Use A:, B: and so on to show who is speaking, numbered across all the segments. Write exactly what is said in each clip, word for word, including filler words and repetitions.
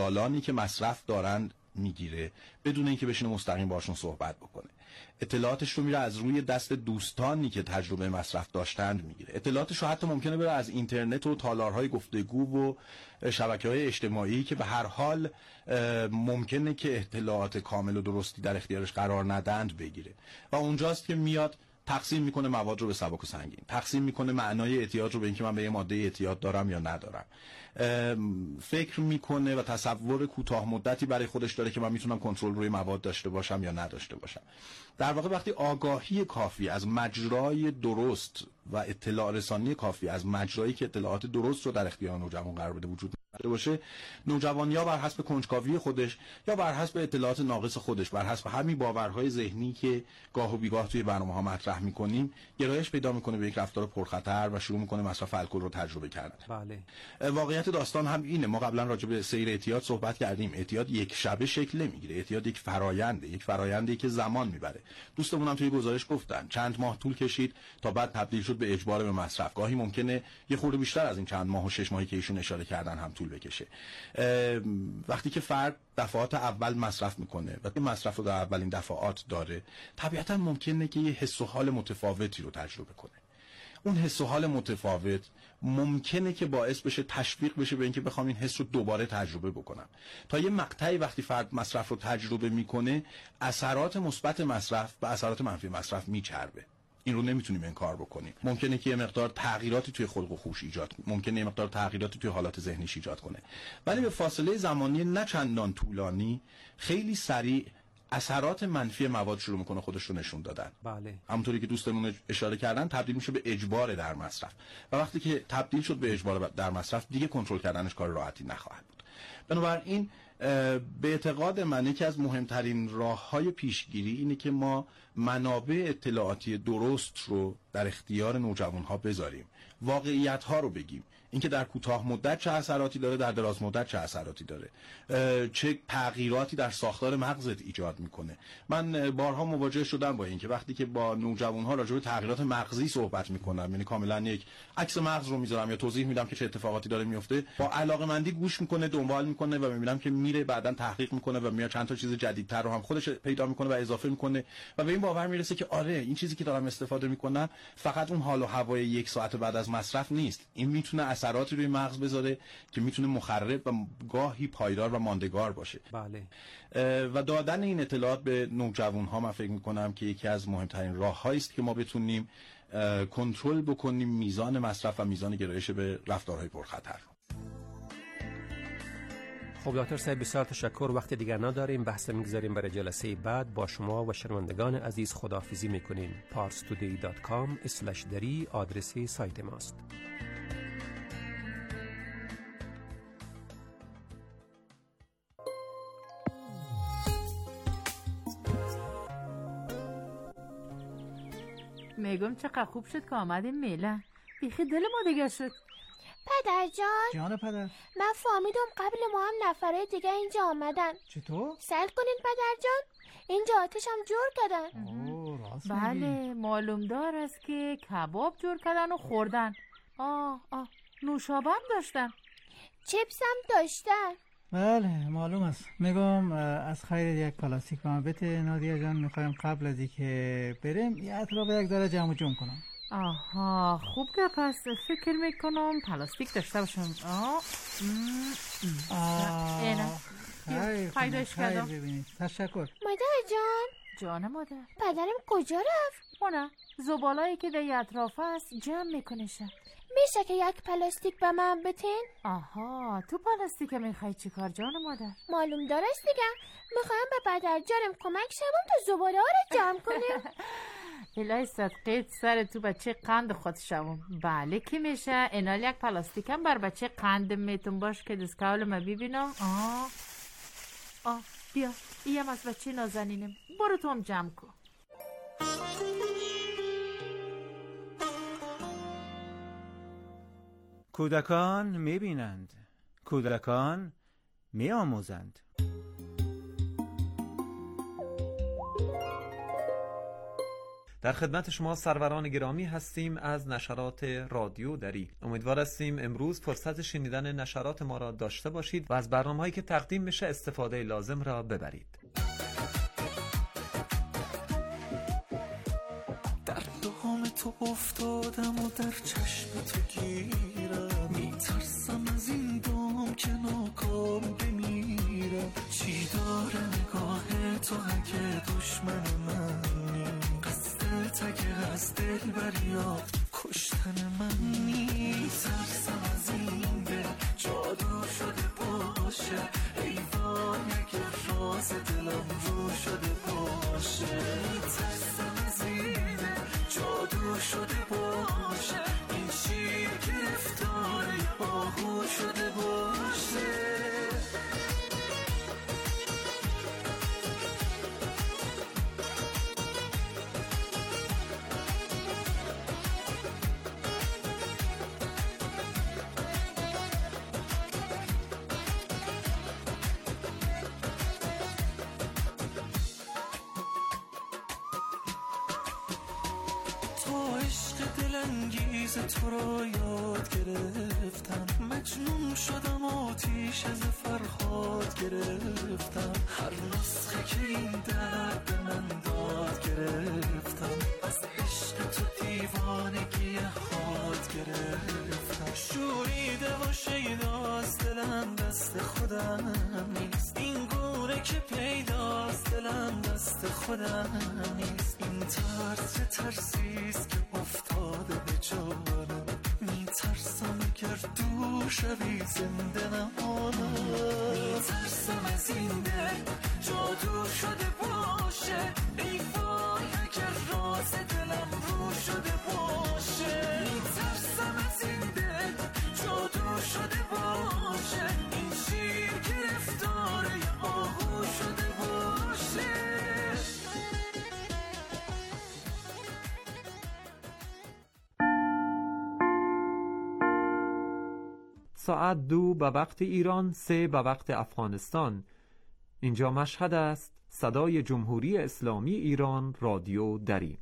A: سالانی که مصرف دارند میگیره بدون اینکه بشینه مستقیم باشون صحبت بکنه. اطلاعاتش رو میره از روی دست دوستانی که تجربه مصرف داشتند میگیره. اطلاعاتش رو حتی ممکنه بره از اینترنت و تالارهای گفتگو و شبکه‌های اجتماعی که به هر حال ممکنه که اطلاعات کامل و درستی در اختیارش قرار ندند بگیره و اونجاست که میاد تقسیم میکنه مواد رو به سبک و سنگین، تقسیم میکنه معنای اعتیاد رو به اینکه من به یه ماده اعتیاد دارم یا ندارم، فکر میکنه و تصور کوتاه مدتی برای خودش داره که من میتونم کنترل روی مواد داشته باشم یا نداشته باشم. در واقع وقتی آگاهی کافی از مجرای درست و اطلاع رسانی کافی از مجرایی که اطلاعات درست رو در اختیار نوجوان قرار بده وجود نداشته باشه، نوجوان یا بر حسب کنجکاوی خودش یا بر حسب اطلاعات ناقص خودش، بر حسب همین باورهای ذهنی که گاه و بیگاه توی برنامه‌ها مطرح می‌کنیم، گرایش پیدا می‌کنه به یک رفتار پرخطر و شروع می‌کنه مصرف الکل رو تجربه کردن.
B: بله.
A: واقعیت داستان هم اینه. ما قبلا راجع به سیر اعتیاد صحبت کردیم. اعتیاد یک شبه شکل نمیگیره. اعتیاد یک فراینده، یک فرایندی که زمان میبره. دوستمون هم توی گزارش گفتن چند ماه طول کشید تا بعد تبدیل شد به اجبار به مصرف. گاهی ممکنه یه خورده بیشتر از این چند ماه و شش ماهی که ایشون اشاره کردن هم طول بکشه. وقتی که فرد دفعات اول مصرف میکنه و این مصرف رو در اولین دفعات داره، طبیعتا ممکنه که یه حس و حال متفاوتی رو تجربه کنه. اون حس و حال متفاوت ممکنه که باعث بشه تشویق بشه به اینکه بخوام این حس رو دوباره تجربه بکنم. تا یه مقطعی وقتی فرد مصرف رو تجربه میکنه، اثرات مثبت مصرف به اثرات منفی مصرف میچربه. این رو نمیتونیم انکار بکنیم. ممکنه که یه مقدار تغییراتی توی خلق و خوش ایجاد کنه، ممکنه یه مقدار تغییراتی توی حالات ذهنیش ایجاد کنه، ولی به فاصله زمانی نه چندان طولانی خیلی سریع اثرات منفی مواد شروع میکنه خودش رو نشون دادن.
B: بله.
A: همونطوری که دوستمون اشاره کردن تبدیل میشه به اجبار در مصرف و وقتی که تبدیل شد به اجبار در مصرف دیگه کنترل کردنش کار راحتی نخواهد بود. بنابراین به اعتقاد من یکی از مهمترین راه‌های پیشگیری اینه که ما منابع اطلاعاتی درست رو در اختیار نوجوان‌ها بذاریم، واقعیت‌ها رو بگیم، اینکه در کوتاه مدت چه اثراتی داره، در دراز مدت چه اثراتی داره، چه تغییراتی در ساختار مغزت ایجاد میکنه. من بارها مواجه شدم با این که وقتی که با نوجوان‌ها راجع به تغییرات مغزی صحبت میکنم، یعنی کاملا یک عکس مغز رو میذارم یا توضیح میدم که چه اتفاقاتی داره میفته، با علاقه‌مندی گوش میکنه، دنبال میکنه و میبینم که میره بعداً تحقیق میکنه و میاد چند تا چیز جدیدتر رو هم خودش پیدا میکنه و اضافه میکنه و به این باور میرسه که آره این چیزی که دارم استفاده میکنم فقط اون حال و هوای یک ساعت بعد از مصرف نیست، این میتونه اثراتی روی مغز بذاره که میتونه مخرب و گاهی پایدار و ماندگار باشه.
B: بله.
A: و دادن این اطلاعات به نوجوان‌ها من فکر میکنم که یکی از مهمترین راه‌هایی است که ما بتونیم کنترل بکنیم میزان مصرف و میزان گرایش به رفتارهای پرخطر.
B: خب دکتر صاحب بسیار تشکر. وقت دیگر نداریم، بحث میگذاریم برای جلسه بعد. با شما و شنوندگان عزیز خداحافظی میکنیم. پارس تودی دات کام اسلش دری آدرس سایت ماست.
C: میگم چقدر خوب شد که آمدیم میلان، بیخی دل ما دیگه شد.
D: پدر جان.
E: جان پدر.
D: من فهمیدم قبل ما هم نفره دیگه اینجا آمدن.
E: چطور؟
D: سل کنین پدر جان، اینجا آتش هم جور کردن.
E: اوه راست
C: بله معلوم دار است که کباب جور کردن و خوردن. آه آه نوشابه هم داشتن،
D: چپس هم داشتن.
E: بله معلوم است. میگم از خیر یک پلاستیک به من بده نادیا جان، میخوایم قبل از اینکه بریم یه اطراف یک ذره جمع جمع کنم.
C: آها خوب که پس فکر میکنم پلاستیک داشته باشم. آه اینه
E: خیر
C: پیداش کردم.
E: ببینید تشکر.
D: مادر جان.
C: جان مادر.
D: پدرم کجا رفت؟
C: اونه زبالایی که در اطراف است جمع میکنه شد.
D: میشه که یک پلاستیک به من بتین؟
C: آها تو پلاستیک میخوای چی کار جان مادر؟
D: معلوم دارست دیگه، میخوایم به پدر جانم کمک شوم تا زباله ها رو جمع کنیم.
C: الهی صدقیت سر تو بچه قند خود شوم. بله کی میشه اینال یک پلاستیک هم بر بچه قند میتون باش که دستکاول ما ببینم. آه آه بیا ایم از بچه نازنینم، برو تو هم جمع کن.
F: کودکان میبینند، کودکان میآموزند.
G: در خدمت شما سروران گرامی هستیم از نشرات رادیو دری. امیدوار هستیم امروز فرصت شنیدن نشرات ما را داشته باشید و از برنامه‌هایی که تقدیم میشه استفاده لازم را ببرید.
H: در دام تو افتادم و در چشم تو گیرم، میترسم از این دام که ناکام بمیرم. چی داره نگاه تو اگه دشمن منی؟ قصدت اگه از دل بریاد کشتن منی؟ میترسم از این دل جادو شده باشه، ای وای اگه راز دلم رو شده باشه. میترسم از این دل جادو شده باشه، این شیر گرفتاری آهو شده باشه. تو رو یاد گرفتم، مجنون شدم آتیش از فرهاد گرفتم. هر نسخه که این درد به من داد گرفتم، از عشق تو دیوانگی خود گرفتم. شوریده و شیداست دلم دست خودم نیست، این گونه که پیداست دلم دست خودم نیست. این ترس ترسیست که افتاده به جانم، میترسم اگر دور شوی زنده نمانم. میترسم از این دل جادو شده باشه، ای وای اگر راز دلم رو شده باشه. میترسم از این دل جادو شده باشه، این شیر گرفتاری آهو شده باشه.
G: ساعت دو به وقت ایران، سه به وقت افغانستان. اینجا مشهد است. صدای جمهوری اسلامی ایران، رادیو دری.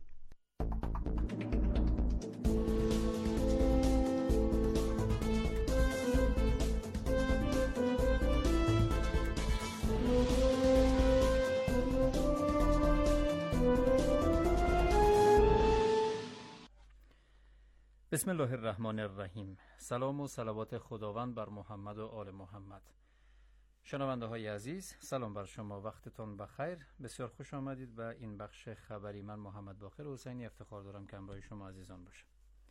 I: بسم الله الرحمن الرحیم. سلام و صلوات خداوند بر محمد و آل محمد. شنونده های عزیز، سلام بر شما، وقتتون بخیر. بسیار خوش آمدید به این بخش خبری. من محمد باقر حسینی افتخار دارم که همراه شما عزیزان باشم.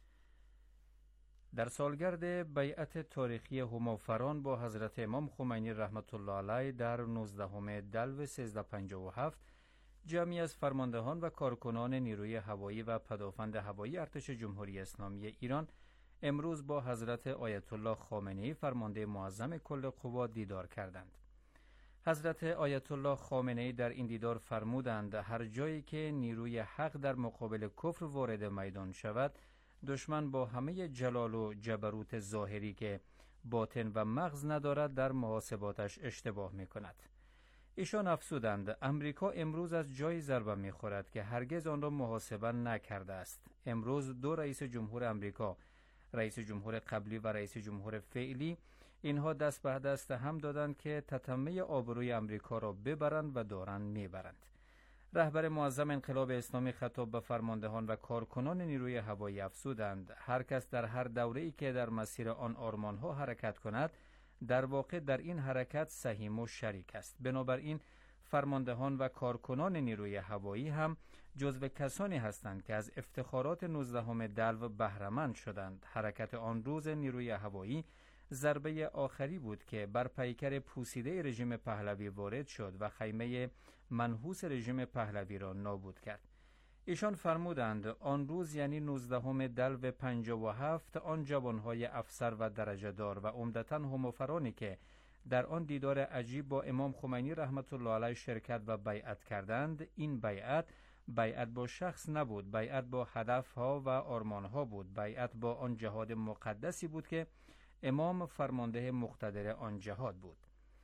I: در سالگرد بیعت تاریخی همافران با حضرت امام خمینی رحمت الله علیه در نوزدهم دلو سیزده پنجاه و هفت، جمعی از فرماندهان و کارکنان نیروی هوایی و پدافند هوایی ارتش جمهوری اسلامی ایران امروز با حضرت آیت الله خامنه‌ای فرمانده معظم کل قوا دیدار کردند. حضرت آیت الله خامنه‌ای در این دیدار فرمودند هر جایی که نیروی حق در مقابل کفر وارد میدان شود، دشمن با همه جلال و جبروت ظاهری که باطن و مغز ندارد در محاسباتش اشتباه می کند. ایشان افزودند امریکا امروز از جای ضربه می خورد که هرگز آن را محاسبه نکرده است. امروز دو رئیس جمهور امریکا، رئیس جمهور قبلی و رئیس جمهور فعلی، اینها دست به دست هم دادند که تتمه آبروی امریکا را ببرند و دارند میبرند. رهبر معظم انقلاب اسلامی خطاب به فرماندهان و کارکنان نیروی هوایی افزودند هر کس در هر دوره‌ای که در مسیر آن آرمان‌ها حرکت کند، در واقع در این حرکت سهیم و شریک است. بنابراین فرماندهان و کارکنان نیروی هوایی هم جزو کسانی هستند که از افتخارات نوزدهم دلو بهره‌مند شدند. حرکت آن روز نیروی هوایی ضربه آخری بود که بر پیکر پوسیده رژیم پهلوی وارد شد و خیمه منحوس رژیم پهلوی را نابود کرد. ایشان فرمودند آن روز یعنی نوزدهم دلو پنجاه و هفت، آن جوانهای افسر و درجه دار و عمدتاً همافرانی که در آن دیدار عجیب با امام خمینی رحمت الله علیه شرکت و بیعت کردند، این بیعت بیعت با شخص نبود، بیعت با هدفها و آرمانها بود، بیعت با آن جهاد مقدسی بود که امام فرمانده مقتدر آن جهاد بود.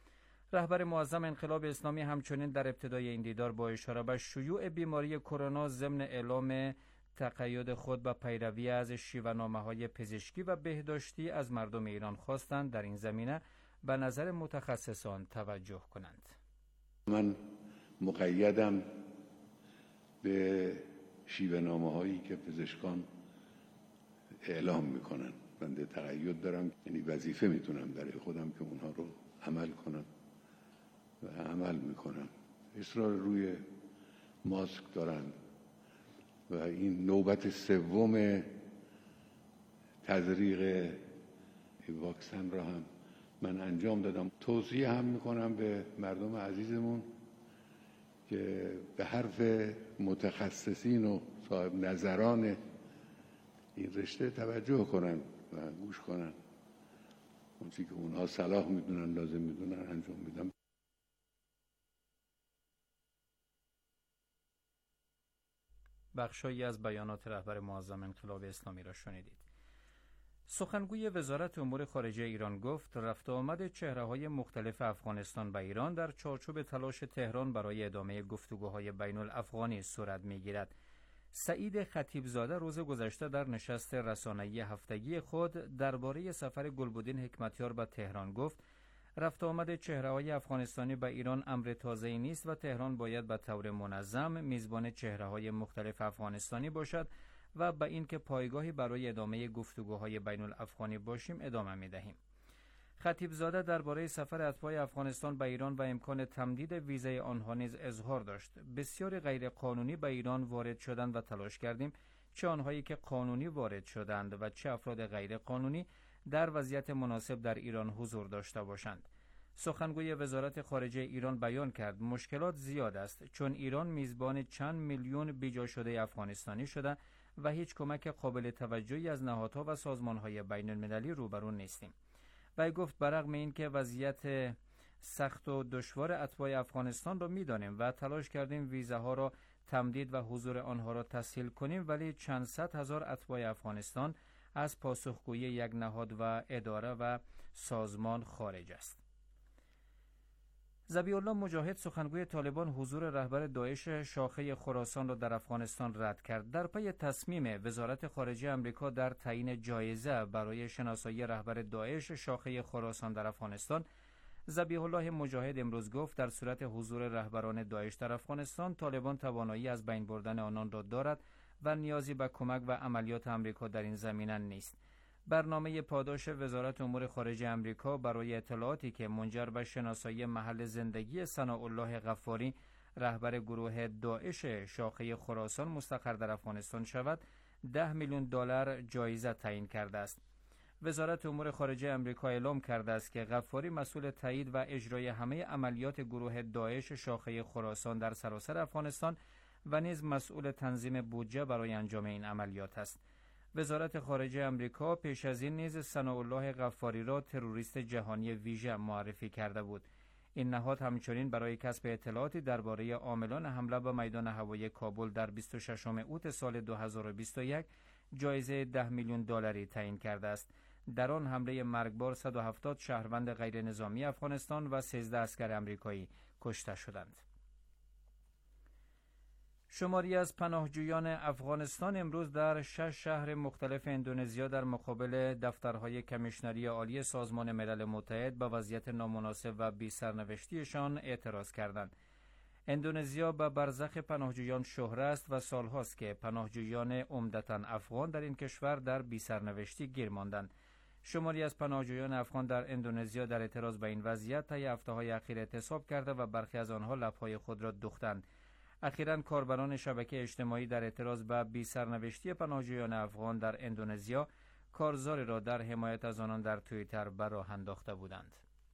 I: رهبر معظم انقلاب اسلامی همچنین در ابتدای این دیدار با اشاره به شیوع بیماری کرونا ضمن اعلام تقید خود به پیروی از شیوه‌نامه‌های پزشکی و بهداشتی از مردم ایران خواستند در این زمینه به نظر متخصصان توجه کنند.
J: من مقیدم به شیوه‌نامه‌هایی که پزشکان اعلام میکنن. بنده تقید دارم، یعنی وظیفه میتونم برای خودم که اونها رو عمل کنم و عمل میکنم. اصرار روی ماسک دارن و این نوبت سوم تزریق واکسن را هم من انجام دادم. توصیه هم میکنم به مردم عزیزمون که به حرف متخصصین و صاحب نظران این رشته توجه کنن و گوش کنن. اون چیزی که اونها صلاح میدونن، لازم میدونن انجام میدن.
I: بخشایی از بیانات رهبر معظم انقلاب اسلامی را شنیدید. سخنگوی وزارت امور خارجه ایران گفت رفت و آمد چهره‌های مختلف افغانستان به ایران در چارچوب تلاش تهران برای ادامه گفتگوهای بین الافغانی صورت می‌گیرد. سعید خطیبزاده روز گذشته در نشست رسانه‌ای هفتگی خود درباره سفر گلبدین حکمتیار به تهران گفت رفت و آمد چهره‌های افغانستانی به ایران امر تازه‌ای نیست و تهران باید به طور منظم میزبان چهره‌های مختلف افغانستانی باشد و به اینکه پایگاهی برای ادامه گفتگوهای بین الافغانی باشیم ادامه می‌دهیم. خطیبزاده درباره سفر اتباع افغانستان به ایران و امکان تمدید ویزای آنها نیز اظهار داشت. بسیاری غیر قانونی به ایران وارد شدند و تلاش کردیم چه آنهایی که قانونی وارد شدند و چه افراد غیر قانونی در وضعیت مناسب در ایران حضور داشته باشند. سخنگوی وزارت خارجه ایران بیان کرد مشکلات زیاد است چون ایران میزبان چند میلیون بیجا شده افغانستانی شده و هیچ کمک قابل توجهی از نهادها و سازمان‌های بین المللی روبرو نیستیم. و گفت برغم این که وضعیت سخت و دشوار اتباع افغانستان را می‌دانیم و تلاش کردیم ویزاها را تمدید و حضور آنها را تسهیل کنیم، ولی چند صد هزار اتباع افغانستان از پاسخگویی یک نهاد و اداره و سازمان خارج است. ذبیح الله مجاهد سخنگوی طالبان حضور رهبر داعش شاخه خراسان را در افغانستان رد کرد. در پی تصمیم وزارت خارجه آمریکا در تعیین جایزه برای شناسایی رهبر داعش شاخه خراسان در افغانستان، ذبیح الله مجاهد امروز گفت در صورت حضور رهبران داعش در افغانستان طالبان توانایی از بین بردن آنان را دارد و نیازی به کمک و عملیات آمریکا در این زمینه نیست. برنامه پاداش وزارت امور خارجه آمریکا برای اطلاعاتی که منجر به شناسایی محل زندگی ثناءالله غفاری رهبر گروه داعش شاخه خراسان مستقر در افغانستان شود ده میلیون دلار جایزه تعیین کرده است. وزارت امور خارجه آمریکا اعلام کرده است که غفاری مسئول تایید و اجرای همه عملیات گروه داعش شاخه خراسان در سراسر افغانستان و نیز مسئول تنظیم بودجه برای انجام این عملیات است. وزارت خارجه آمریکا پیش از این نیز ثناءالله غفاری را تروریست جهانی ویژه معرفی کرده بود. این نهاد همچنین برای کسب اطلاعاتی درباره عاملان حمله به میدان هوایی کابل در بیست و ششم اوت سال دو هزار و بیست و یک جایزه ده میلیون دلاری تعیین کرده است. در آن حمله مرگبار صد و هفتاد شهروند غیر نظامی افغانستان و سیزده اسکر آمریکایی کشته شدند. شماری از پناهجویان افغانستان امروز در شش شهر مختلف اندونزیا در مقابل دفترهای کمیشنری عالی سازمان ملل متحد به وضعیت نامناسب و بی سرنوشتیشان اعتراض کردند. اندونزیا به برزخ پناهجویان شهره است و سالهاست که پناهجویان عمدتاً افغان در این کشور در بی سرنوشتی گیر ماندند. شماری از پناهجویان افغان در اندونزیا در اعتراض به این وضعیت طی هفته‌های اخیر اعتصاب کرده و برخی از آنها لب‌های خود را دوختند. اخیراً کاربران شبکه اجتماعی در اعتراض به بی سرنوشتی پناهجویان افغان در اندونزیا کارزاری را در حمایت از آنان در توییتر به راه انداخته بودند.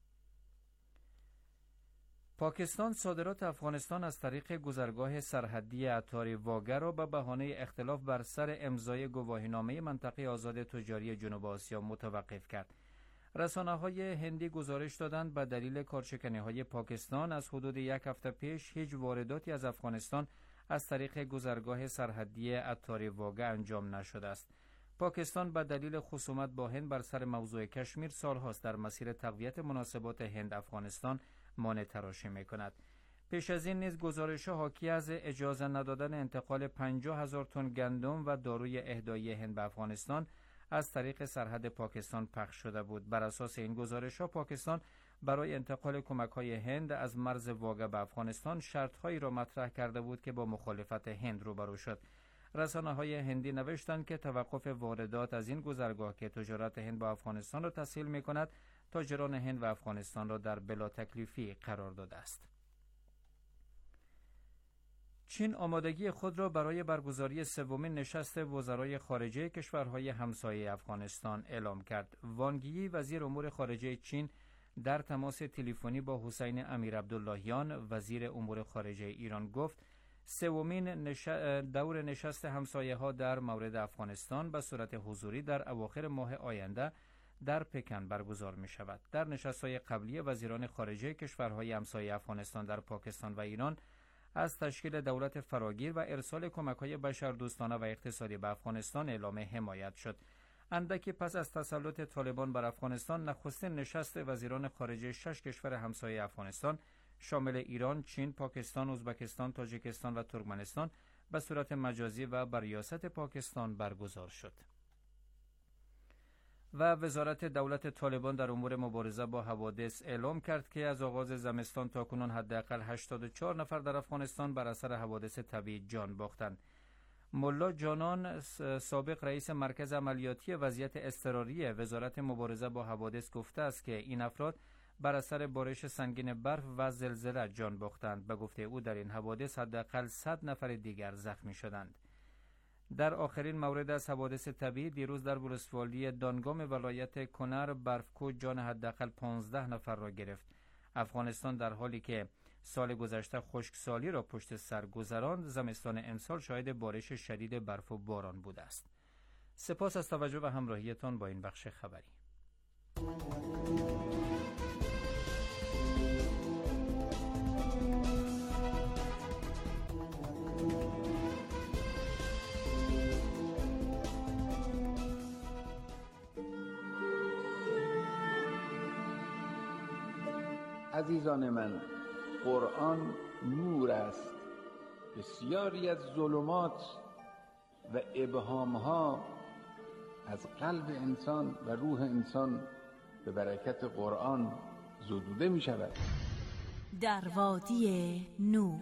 I: پاکستان صادرات افغانستان از طریق گذرگاه سرحدی اتاری واگه را به بهانه اختلاف بر سر امضای گواهینامه منطقه آزاد تجاری جنوب آسیا متوقف کرد. رسانه‌های هندی گزارش دادند به دلیل کارشکنی‌های پاکستان از حدود یک هفته پیش هیچ وارداتی از افغانستان از طریق گذرگاه سرحدی اتاری واگه انجام نشده است. پاکستان به دلیل خصومت با هند بر سر موضوع کشمیر سالهاست در مسیر تقویت مناسبات هند افغانستان مانع تراشی می کند. پیش از این نیز گزارش‌ها حاکی از اجازه ندادن انتقال پنجاه هزار تن گندم و داروی اهدایی هند به افغانستان از طریق سرحد پاکستان پخش شده بود. بر اساس این گزارش‌ها پاکستان برای انتقال کمک‌های هند از مرز واگه به افغانستان شرط‌هایی را مطرح کرده بود که با مخالفت هند روبرو شد. رسانه‌های هندی نوشتند که توقف واردات از این گذرگاه که تجارت هند با افغانستان را تسهیل می‌کند، تاجران هند و افغانستان را در بلا تکلیفی قرار داده است. چین آمادگی خود را برای برگزاری سومین نشست وزرای خارجه کشورهای همسایه افغانستان اعلام کرد. وانگ یی وزیر امور خارجه چین در تماس تلفنی با حسین امیر عبداللهیان وزیر امور خارجه ایران گفت سومین نش... دور نشست همسایه ها در مورد افغانستان به صورت حضوری در اواخر ماه آینده در پکن برگزار می شود. در نشست‌های قبلی وزیران خارجه کشورهای همسایه افغانستان در پاکستان و ایران از تشکیل دولت فراگیر و ارسال کمک‌های بشردوستانه و اقتصادی به افغانستان اعلام حمایت شد. اندکی پس از تسلط طالبان بر افغانستان، نخستین نشست وزیران خارجه شش کشور همسایه افغانستان شامل ایران، چین، پاکستان، ازبکستان، تاجیکستان و ترکمنستان به صورت مجازی و بر ریاست پاکستان برگزار شد. و وزارت دولت طالبان در امور مبارزه با حوادث اعلام کرد که از آغاز زمستان تا کنون حداقل هشتاد و چهار نفر در افغانستان بر اثر حوادث طبیعی جان باختند. ملا جانان سابق رئیس مرکز عملیاتی وضعیت اضطراری وزارت مبارزه با حوادث گفته است که این افراد بر اثر بارش سنگین برف و زلزله جان باختند. به گفته او در این حوادث حداقل صد نفر دیگر زخمی شدند. در آخرین مورد از حوادث طبیعی دیروز در ولسوالی دانگام ولایت کنر برفکوه جان حداقل پانزده نفر را گرفت. افغانستان در حالی که سال گذشته خشکسالی را پشت سر گذراند، زمستان امسال شاهد بارش شدید برف و باران بوده است. سپاس از توجه و همراهیتان با این بخش خبری.
K: عزیزان من، قرآن نور است. بسیاری از ظلمات و ابهامها از قلب انسان و روح انسان به برکت قرآن زدوده می شود.
L: در وادی نور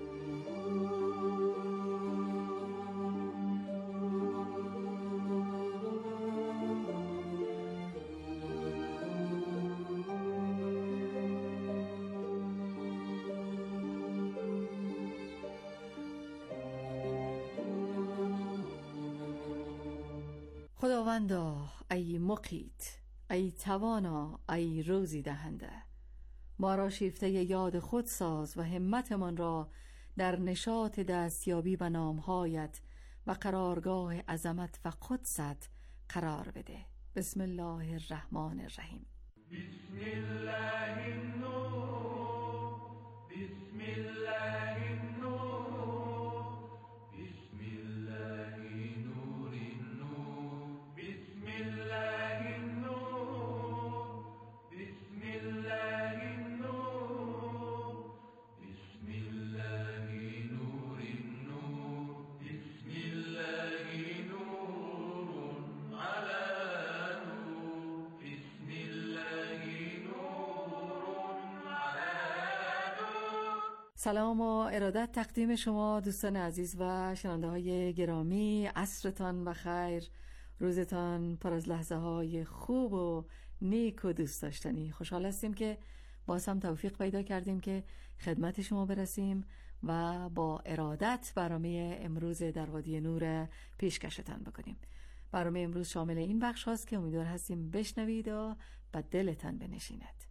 M: خداوندا ای مقیت، ای توانا، ای روزی دهنده، ما را شیفته یاد خود ساز و همتمان را در نشاط دستیابی به نامهایت و قرارگاه عظمت و قدست قرار بده. بسم الله الرحمن الرحیم.
H: بسم الله النور، بسم الله النور، بسم الله نور النور، بسم الله النور، بسم الله النور، بسم الله نور النور، بسم الله نور على نور، بسم الله نور على نور.
M: سلام و ارادت تقدیم شما دوستان عزیز و شنونده های گرامی. عصرتان بخیر، روزتان پر از لحظه های خوب و نیک و دوست داشتنی. خوشحال هستیم که باز هم توفیق پیدا کردیم که خدمت شما برسیم و با ارادت برنامه امروز در وادی نور پیشکشتان بکنیم. برنامه امروز شامل این بخش هاست که امیدوار هستیم بشنوید و به دلتان بنشیند.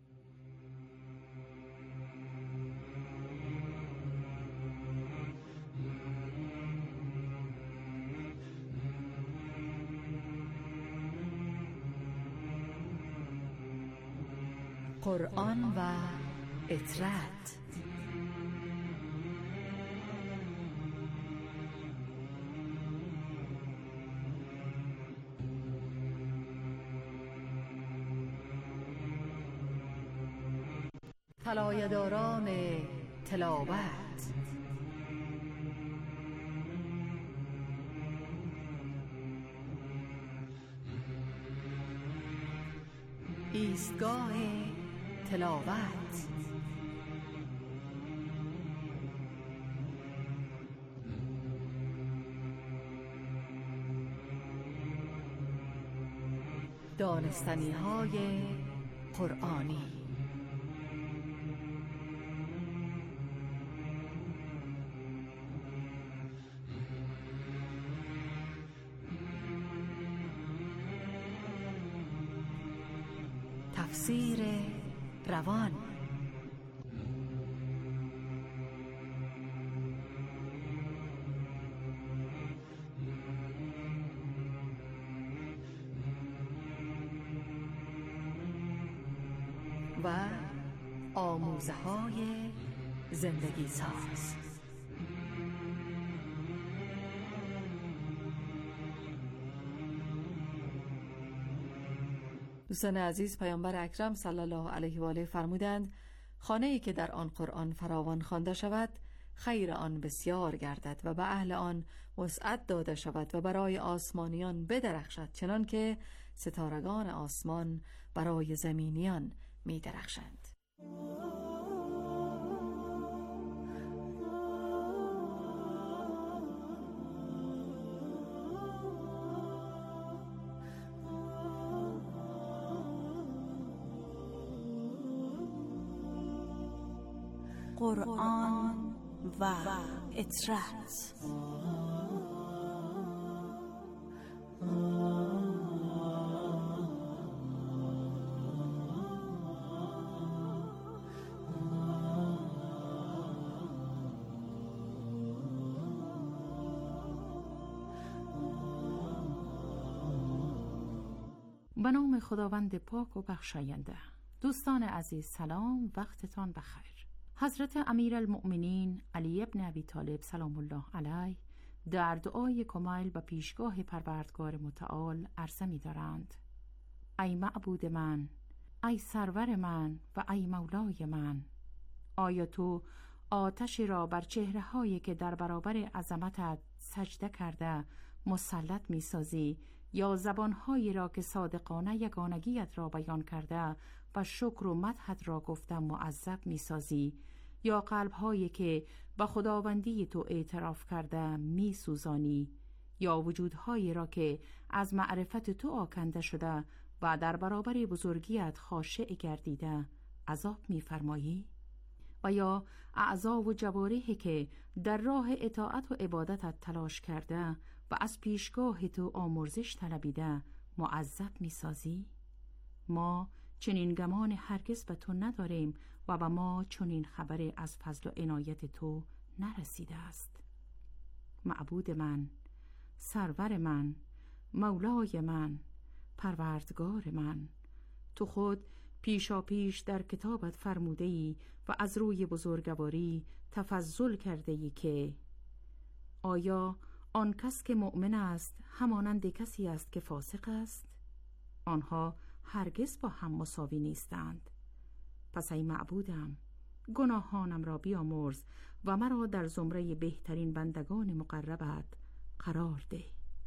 M: قرآن و اطرت. سرمایه‌داران تلاوت. ایستگاه تلاوت. دانستنی های قرآنی. تفسیر روان. و آموزه های زندگی ساز. دوستان عزیز، پیامبر اکرم صلی الله علیه و آله فرمودند خانه‌ای که در آن قرآن فراوان خوانده شود خیر آن بسیار گردد و به اهل آن وسعت داده شود و برای آسمانیان بدرخشد چنان که ستارگان آسمان برای زمینیان می درخشند.
L: قرآن و اطرت.
C: به نام خداوند پاک و بخشاینده. دوستان عزیز سلام، وقتتان بخیر. حضرت امیرالمؤمنین علی ابن ابی طالب سلام الله علیه در دعای کمیل به پیشگاه پروردگار متعال عرضه می دارند: ای معبود من، ای سرور من و ای مولای من، آیا تو آتشی را بر چهره هایی که در برابر عظمتت سجده کرده مسلط می سازی یا زبانهایی را که صادقانه یگانگیت را بیان کرده و شکر و مدحت را گفته معذب می سازی، یا قلبهایی که به خداوندی تو اعتراف کرده می سوزانی، یا وجودهایی را که از معرفت تو آکنده شده و در برابر بزرگیت خاشع گردیده عذاب می فرمایی؟ و یا اعضا و جوارحی که در راه اطاعت و عبادتت تلاش کرده و از پیشگاه تو آمرزش طلبیده معذب می سازی؟ ما چنین گمان هرگز به تو نداریم و به ما چنین خبر از فضل و عنایت تو نرسیده است. معبود من، سرور من، مولای من، پروردگار من، تو خود پیشا پیش در کتابت فرموده ای و از روی بزرگواری تفضل کرده ای که آیا آن کس که مؤمن است همانند کسی است که فاسق است؟ آنها هرگز با هم مساوی نیستند. پس ای معبودم، گناهانم را بیامرز و مرا در زمره بهترین بندگان مقربت قرار ده.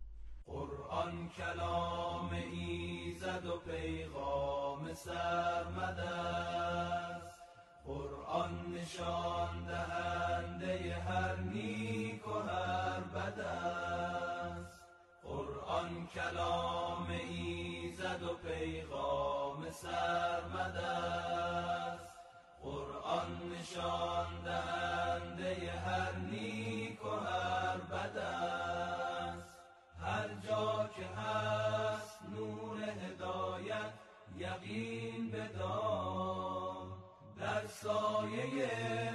H: قرآن کلام ایزد و پیغام سرمد است، قرآن نشان دهنده هر نیک و هر بد است. قرآن کلام ایزد و پیغام سرمد است، قرآن نشان دهنده هر نیک و هر بد است. هر جا که هست نور هدایت یقین بدان، در سایه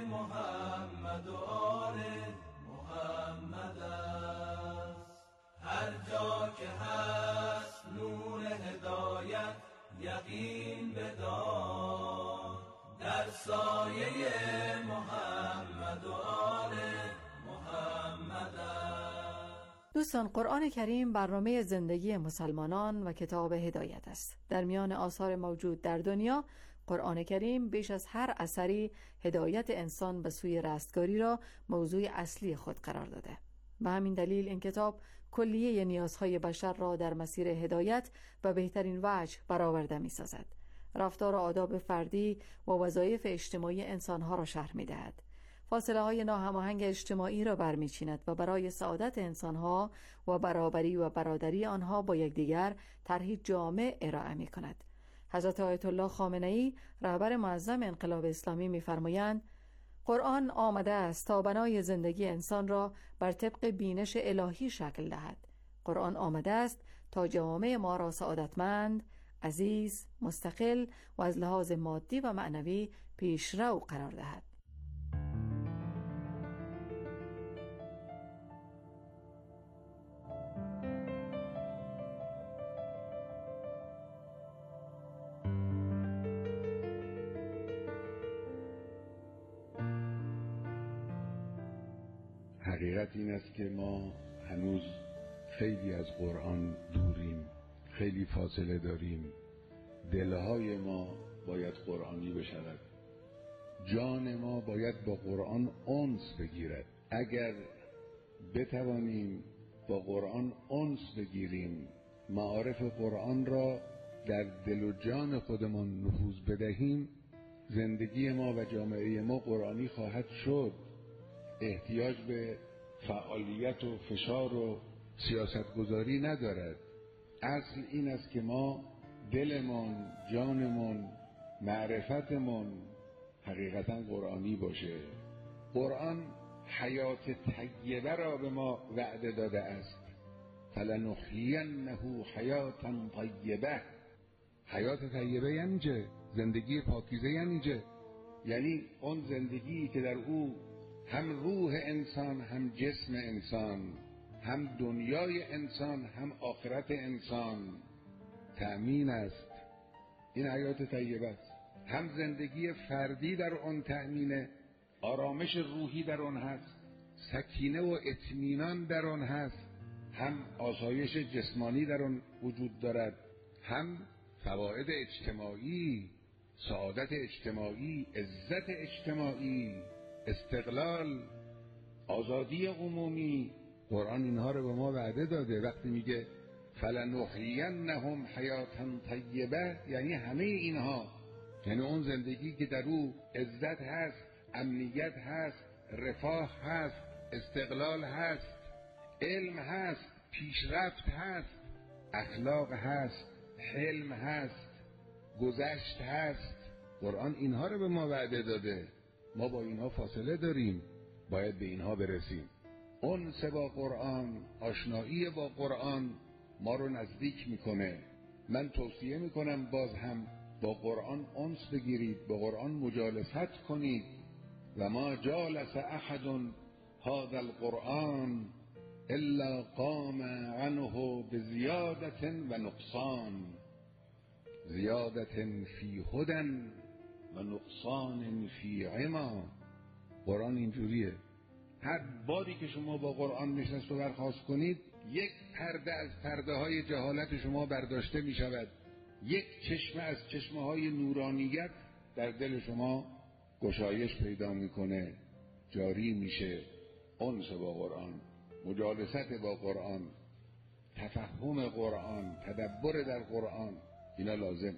H: محمد و آل محمد است. هر جا که هست نور هدایت یقین بدان، در سایه محمد و آل محمد است.
M: دوستان، قرآن کریم برنامه زندگی مسلمانان و کتاب هدایت است. در میان آثار موجود در دنیا، قرآن کریم بیش از هر اثری هدایت انسان به سوی رستگاری را موضوع اصلی خود قرار داده. به همین دلیل این کتاب کلیه نیازهای بشر را در مسیر هدایت و بهترین وجه برآورده می سازد. رفتار و آداب فردی و وظایف اجتماعی انسانها را شرح می دهد. فاصله های ناهماهنگ اجتماعی را برمی‌چیند و برای سعادت انسانها و برابری و برادری آنها با یکدیگر طرحی جامع ارائه می کند. حضرت آیت الله خامنه‌ای رهبر معظم انقلاب اسلامی می‌فرمایند قرآن آمده است تا بنای زندگی انسان را بر طبق بینش الهی شکل دهد. قرآن آمده است تا جوامع ما را سعادتمند، عزیز، مستقل و از لحاظ مادی و معنوی پیشرو قرار دهد.
J: حقیقت این است که ما هنوز خیلی از قرآن دوریم، خیلی فاصله داریم. دلهای ما باید قرآنی بشود، جان ما باید با قرآن انس بگیرد. اگر بتوانیم با قرآن انس بگیریم، معارف قرآن را در دل و جان خودمان نفوذ بدهیم، زندگی ما و جامعه ما قرآنی خواهد شد. احتیاج به فعالیت و فشار و سیاستگذاری ندارد. اصل این است که ما دلمون، جانمون، معرفتمون حقیقتا قرآنی باشه. قرآن حیات طیبه را به ما وعده داده است. فلنحیینه حیاتا طیبه. حیات طیبه یعنی چه؟ زندگی پاکیزه یعنی چه؟ یعنی اون زندگی که در او هم روح انسان، هم جسم انسان، هم دنیای انسان، هم آخرت انسان تأمین است. این حیات طیبه است. هم زندگی فردی در آن تأمینه، آرامش روحی در آن هست، سکینه و اطمینان در آن هست، هم آسایش جسمانی در آن وجود دارد، هم فواید اجتماعی، سعادت اجتماعی، عزت اجتماعی، استقلال، آزادی عمومی. قرآن اینها رو به ما وعده داده. وقتی میگه فلنحیینهم حیاتا طیبه، یعنی همه اینها، یعنی اون زندگی که در او عزت هست، امنیت هست، رفاه هست، استقلال هست، علم هست، پیشرفت هست، اخلاق هست، حلم هست، گذشت هست. قرآن اینها رو به ما وعده داده. ما با اینها فاصله داریم، باید به اینها برسیم. انس با قرآن، آشنایی با قرآن ما رو نزدیک میکنه. من توصیه میکنم باز هم با قرآن انس بگیرید، با قرآن مجالست کنید. و ما جالس احد هذا القرآن الا قام عنه بزیادت و نقصان، زیادت فی هدى و نقصان فی عما. قرآن اینجوریه. هر باری که شما با قرآن نشست و برخاست کنید، یک پرده از پرده های جهالت شما برداشته می شود، یک چشمه از چشمه های نورانیت در دل شما گشایش پیدا میکنه، جاری میشه. انس با قرآن، مجالست با قرآن، تفهم قرآن، تدبر در قرآن، اینا لازم.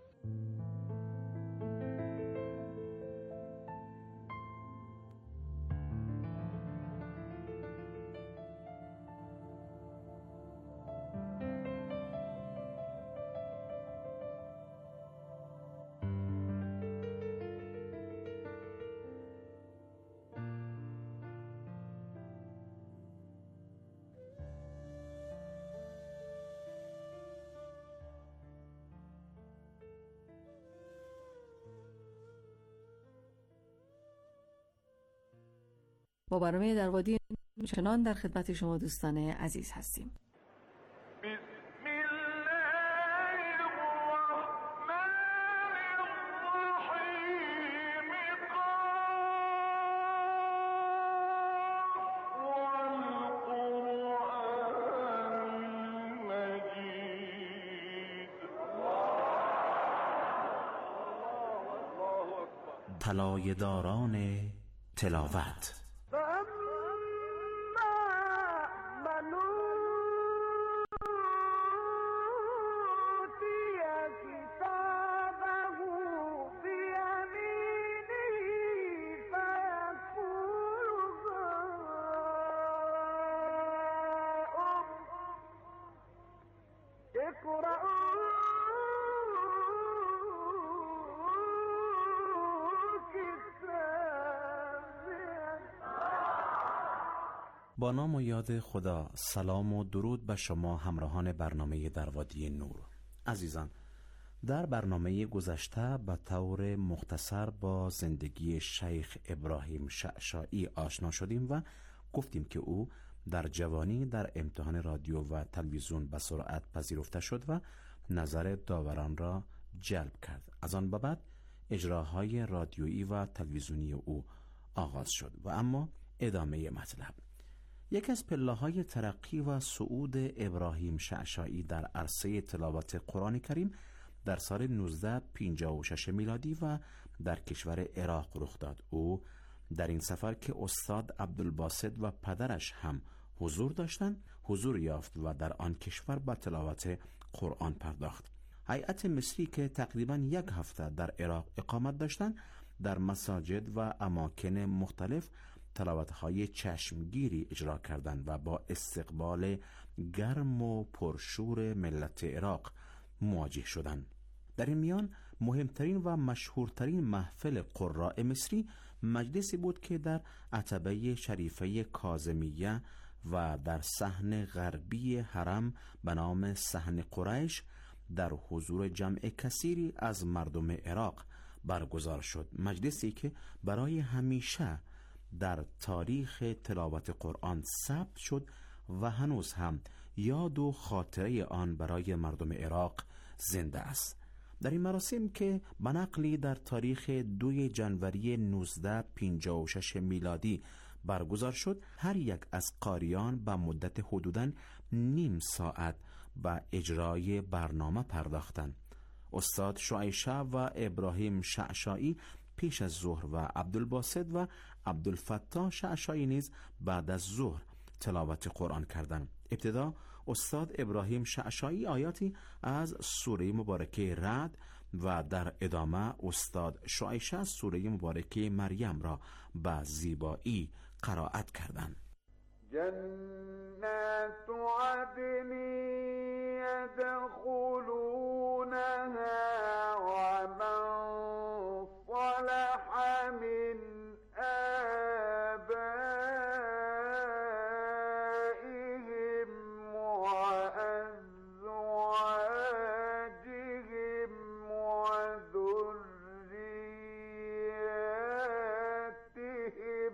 M: با برنامه در وادی چنان در خدمت شما دوستان عزیز هستیم.
N: طلایه داران تلاوت. با نام و یاد خدا، سلام و درود به شما همراهان برنامه در وادی نور. عزیزان، در برنامه گذشته به طور مختصر با زندگی شیخ ابراهیم شعشاعی آشنا شدیم و گفتیم که او در جوانی در امتحان رادیو و تلویزیون به سرعت پذیرفته شد و نظر داوران را جلب کرد. از آن به بعد اجراهای رادیویی و تلویزیونی او آغاز شد. و اما ادامه مطلب، یک از پله‌های ترقی و صعود ابراهیم شعشاعی در عرصه تلاوت قرآن کریم در سال نوزده پنجاه و شش میلادی و در کشور عراق رخ داد. او در این سفر که استاد عبدالباسط و پدرش هم حضور داشتند، حضور یافت و در آن کشور به تلاوت قرآن پرداخت. هیئت مصری که تقریباً یک هفته در عراق اقامت داشتند، در مساجد و اماکن مختلف تلاوت‌های چشمگیری اجرا کردند و با استقبال گرم و پرشور ملت عراق مواجه شدند. در این میان مهمترین و مشهورترین محفل قراء مصری مجلسی بود که در عتبه شریفه کاظمیه و در صحن غربی حرم به نام صحن قریش در حضور جمع کثیری از مردم عراق برگزار شد. مجلسی که برای همیشه در تاریخ تلاوت قرآن ثبت شد و هنوز هم یاد و خاطره آن برای مردم عراق زنده است. در این مراسم که به نقلی در تاریخ دوی جنوری نوزده پنجاه و شش میلادی برگزار شد، هر یک از قاریان به مدت حدوداً نیم ساعت به اجرای برنامه پرداختند. استاد شعیشه و ابراهیم شعشاعی پیش از ظهر و عبدالباسط و عبدالفتاح شعشاعی نیز بعد از ظهر تلاوت قرآن کردند. ابتدا استاد ابراهیم شعشاعی آیاتی از سوره مبارکه رعد و در ادامه استاد شعیشه سوره مبارکه مریم را به زیبایی قرائت کردند.
O: جنات عدن يدخلونها ومن صلح من آبائهم وأزواجهم وذرياتهم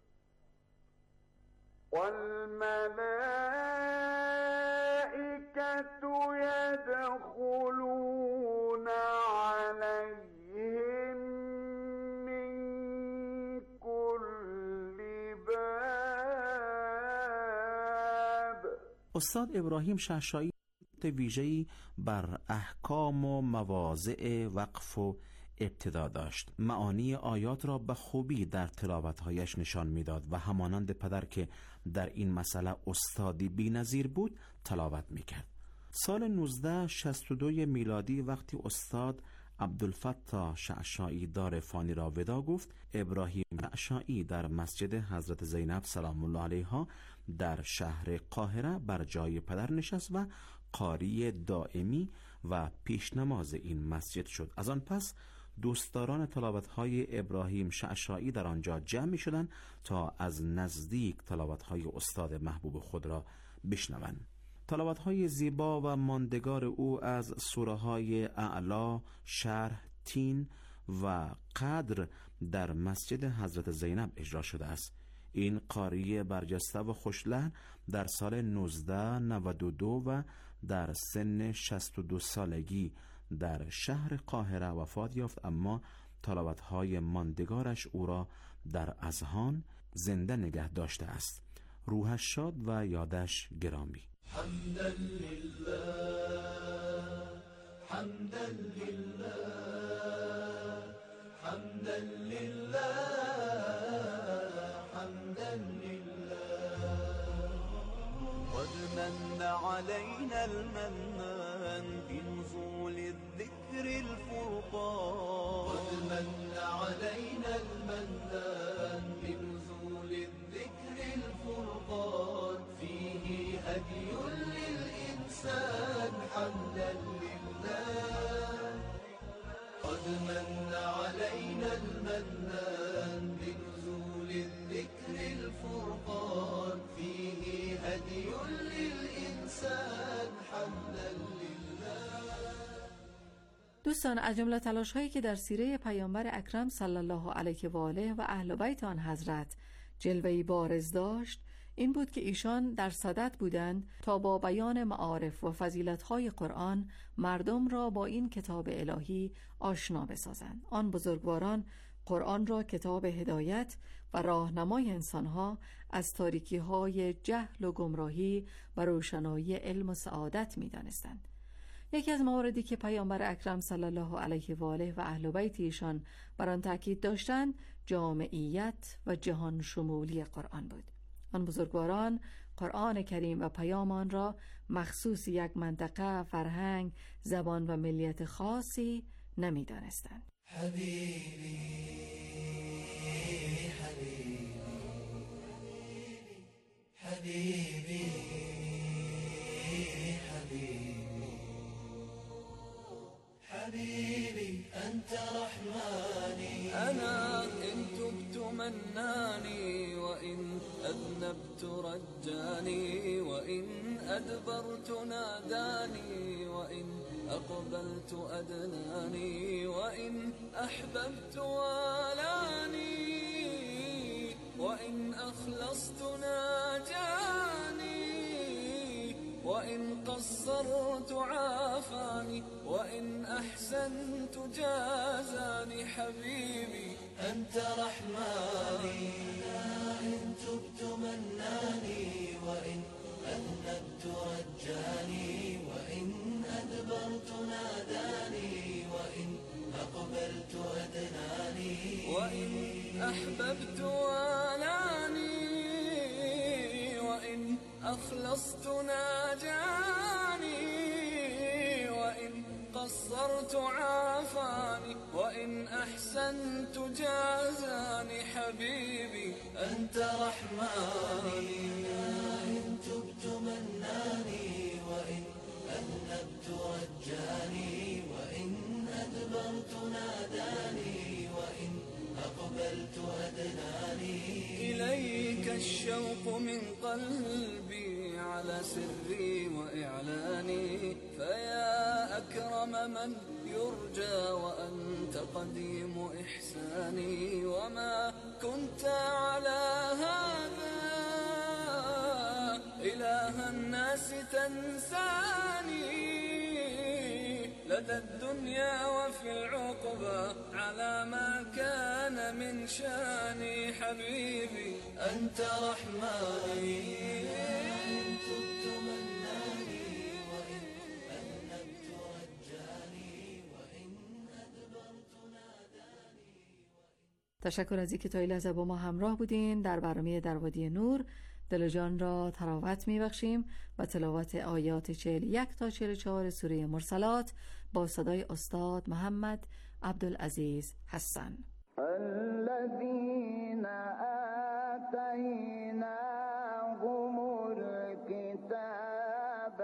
O: والملائكة يدخلون عليهم من كل باب.
N: استاد ابراهیم شعشاعی ویژه‌ای بر احکام و مواضع وقف و ابتدا داشت. معانی آیات را به خوبی در تلاوت‌هایش نشان می‌داد و همانند پدر که در این مسئله استادی بی‌نظیر بود تلاوت می‌کرد. سال نوزده شصت و دو میلادی وقتی استاد عبدالفتاح شعشاعی دار فانی را ودا گفت، ابراهیم شعشاعی در مسجد حضرت زینب سلام الله علیها در شهر قاهره بر جای پدر نشست و قاری دائمی و پیشنماز این مسجد شد. از آن پس دوستداران تلاوت‌های ابراهیم شعشاعی در آنجا جمع می شدند تا از نزدیک تلاوت‌های استاد محبوب خود را بشنوند. تلاوت‌های زیبا و ماندگار او از سوره‌های اعلا، شرح، تین و قدر در مسجد حضرت زینب اجرا شده است. این قاری برجسته و خوشلحن در سال نوزده نود و دو و در سن شصت و دو سالگی در شهر قاهره وفات یافت، اما تلاوت‌های ماندگارش او را در اذهان زنده نگه داشته است. روحش شاد و یادش گرامی.
H: حمدا لله حمدا لله حمدا لله حمدا لله قد من علينا المنان بنزول الذكر الفرقان قد من علينا المنان بنزول الذكر الفرقان فيه هدي للإنسان حمدا لله قد من علينا المنان بنزول الذكر الفرقان فيه هدي للإنسان حمدا لله.
M: دوستان، از جمله تلاش هایی که در سیره پیامبر اکرم صلی الله علیه و آله و اهل بیت آن حضرت جلوه‌ای بارز داشت این بود که ایشان در صدد بودند تا با بیان معارف و فضیلت‌های قرآن مردم را با این کتاب الهی آشنا بسازند. آن بزرگواران قرآن را کتاب هدایت و راهنمای انسانها از تاریکی‌های جهل و گمراهی و روشنایی علم و سعادت می‌دانستند. یکی از مواردی که پیامبر اکرم صلی الله علیه و آله و اهل بیت ایشان بر آن تاکید داشتند جامعیت و جهان شمولی قرآن بود. آن بزرگواران قرآن کریم و پیام آن را مخصوص یک منطقه، فرهنگ، زبان و ملیت خاصی نمی دانستند.
H: حبیبی حبیبی حبیبی حبیبی حبیبی انت رحمانی انا ان تبت منانی وإن أذنبت رجاني وإن أدبرت ناداني وإن أقبلت أدناني وإن أحببت والاني وإن أخلصت ناجاني وإن قصرت عافاني وإن أحسنت جازاني حبيبي أنت رحماني إن تبت مناني وإن أذنبت رجاني وإن أدبرت ناداني وإن أقبلت أدناني وإن أحببت والاني وإن أخلصت ناجاني وإن قصرت عافاني وإن أحسنت جازاني حبيبي أنت رحماني إن تبت مناني وإن أذنبت رجاني وإن أدبرت ناداني وإن أقبلت أدناني إليك الشوق من قلبي على سري وإعلاني فيا أكرم من يرجى وأنت قديم إحساني وما كنت على هذا إله الناس تنساني لدى الدنيا وفي العقبى على ما كان من شاني حبيبي أنت رحماني إن تبت مناني وإن أذنبت رجاني وإن أدبرت ناداني.
M: تشکر از اینکه تا این لحظه با ما همراه بودین. در برنامه در وادی نور دل و جان را تراوت میبخشیم و تلاوت آیات چهل و یک تا چهل و چهار سوره مرسلات با صدای استاد محمد عبدالعزیز حسن.
O: الذين آتيناهم الكتاب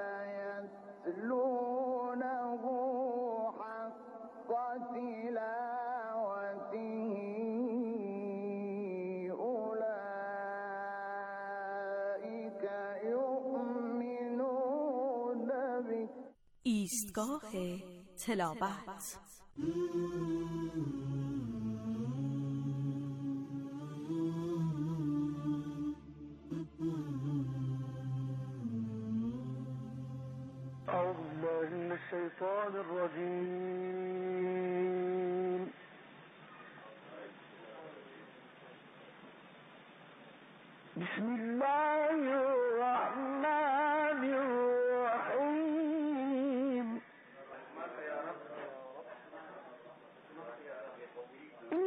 O: يتلونه حق تلاوته أولئك يؤمنون به.
L: ایستگاه تلاوت.
O: أعوذ بالله من الشيطان الرجيم. بسم الله الرحمن الرحيم.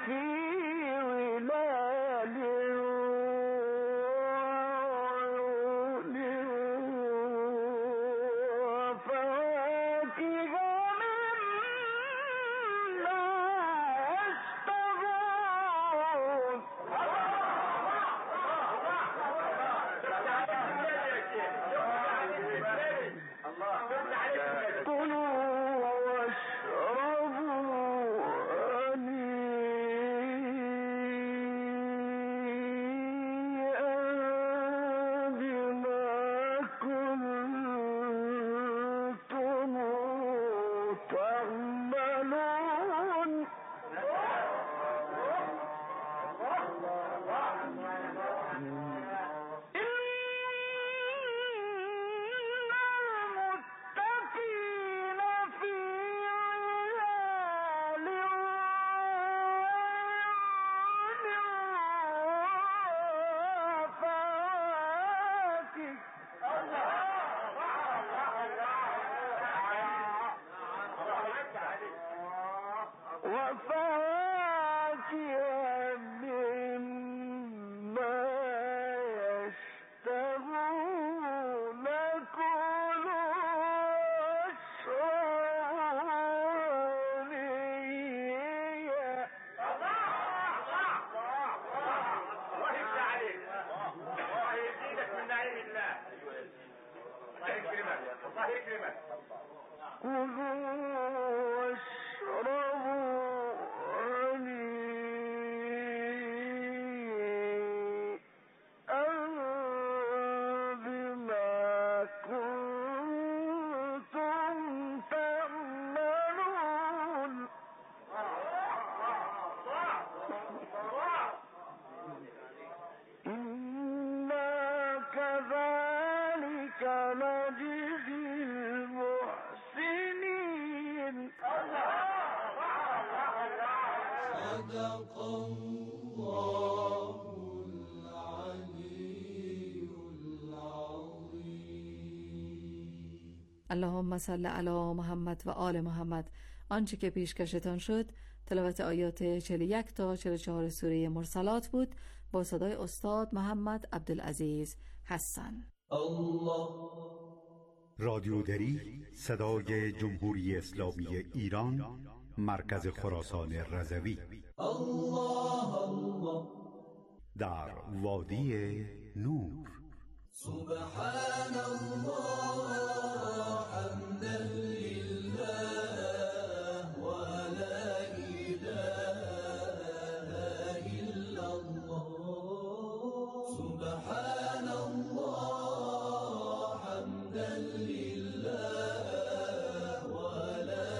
M: اللهم صل علی محمد و آل محمد. آنچه که پیشکشتان شد تلاوت آیات چهل و یک تا چهل و چهار سوره مرسلات بود با صدای استاد محمد عبدالعزیز حسن.
P: الله. رادیو دری، صدای جمهوری اسلامی ایران، مرکز خراسان رضوی. الله الله. در وادی نور. سبحان الله حمدا لله و لا اله الا الله. سبحان الله حمدا لله و لا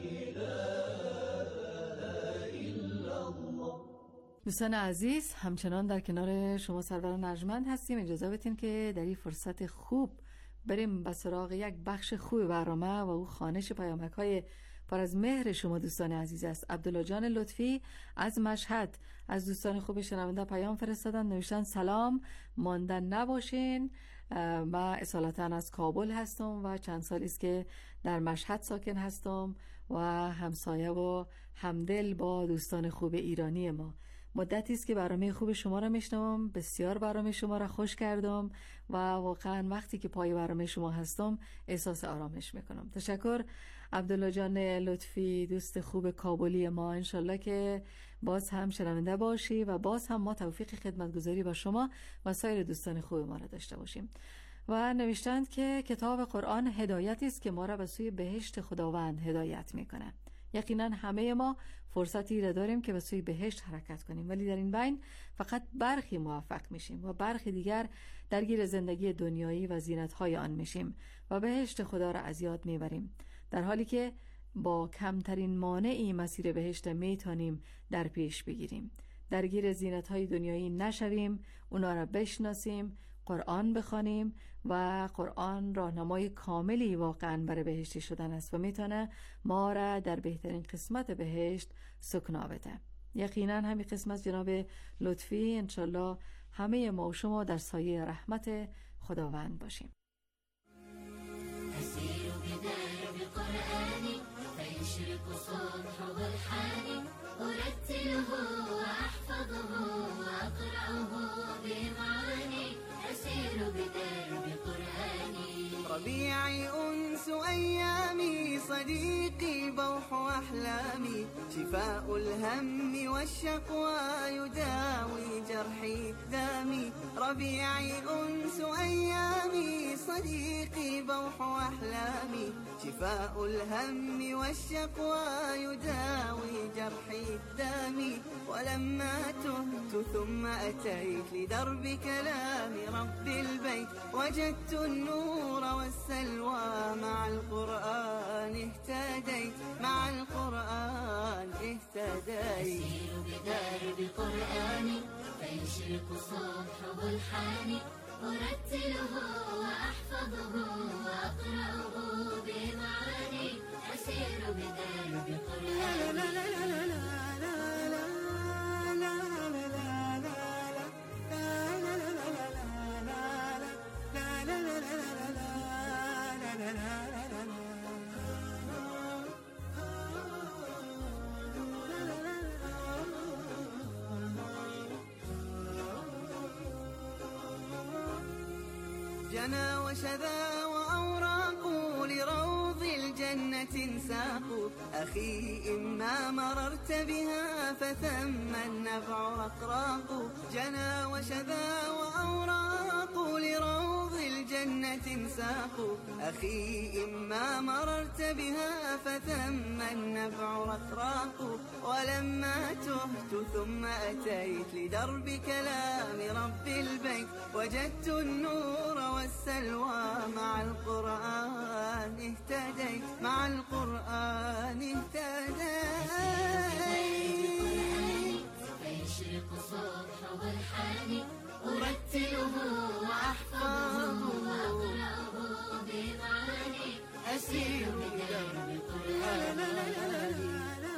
P: اله الا الله.
M: دوستان عزیز، همچنان در کنار شما سروران ارجمند هستیم. اجازه بدین که در این فرصت خوب بریم به سراغ یک بخش خوب برنامه و او خوانش پیامک‌های پر از مهر شما دوستان عزیز است. عبدالله جان لطفی از مشهد از دوستان خوب شنونده پیام فرستادن، نوشتن سلام، ماندن نباشین. من اصالتا از کابل هستم و چند سالی است که در مشهد ساکن هستم و همسایه و همدل با دوستان خوب ایرانی ما. مدتی است که برنامه خوب شما را میشنوم، بسیار برنامه شما را خوش کردم و واقعا وقتی که پای برنامه شما هستم احساس آرامش میکنم. تشکر عبدالله جان لطفی، دوست خوب کابلی ما. انشالله که باز هم شنونده باشی و باز هم ما توفیق خدمتگزاری با شما و سایر دوستان خوب ما را داشته باشیم. و نوشتند که کتاب قرآن هدایتی است که ما را به سوی بهشت خداوند هدایت میکنه. یقینا همه ما فرصتی را داریم که به سوی بهشت حرکت کنیم، ولی در این بین فقط برخی موفق میشیم و برخی دیگر درگیر زندگی دنیایی و زینت‌های آن میشیم و بهشت خدا را از یاد میبریم، در حالی که با کمترین مانعی مسیر بهشت میتونیم در پیش بگیریم. درگیر زینت‌های دنیایی نشویم، اونا را بشناسیم، قرآن بخوانیم و قرآن راهنمای کاملی واقعا برای بهشتی شدن است و میتونه ما را در بهترین قسمت بهشت سکنا بده. یقینا همین قسمت جناب لطفی، انشالله همه ما و شما در سایه رحمت خداوند باشیم.
Q: أسير بدرب قرآني فيشرق صبح برهاني
P: أرتله وأحفظه وأقرأه بمعاني أسير بدرب قرآني
Q: ربيعي أنس أيامي صديقي بوح أحلامي شفاء الهم والشقوى يداوي جرحي دامي ربيعي أنس أيامي صديقي بوح أحلامي شفاء الهم والشقوى يداوي جرحي دامي ولما تهت ثم أتيت لدرب كلام رب البيت وجدت النور والسلوى مع القرآن اهتديت مع القرآن اهتديت
P: أسير بدرب قرآني فيشرق صبح الحاني أرتله وأحفظه وأقرأه بمعاني أسير بدرب قرآني لا لا لا لا لا لا
Q: جنى وشذا وأوراق لروض الجنة ساق أخي إما مررت بها فثم النفع رقراق جنى وشذا وأوراق لروض الجنة ساق أخي إما مررت بها فثم النفع رقراق ولما تهت ثم أتيت لدرب كلام رب البيت وجدت النور والسلوى مع القرآن اهتديت مع القرآن اهتديت
P: فيشرق صبح والحاني أرتله وأحفظه وأقرأه بمعاني أسير بدرب قرآني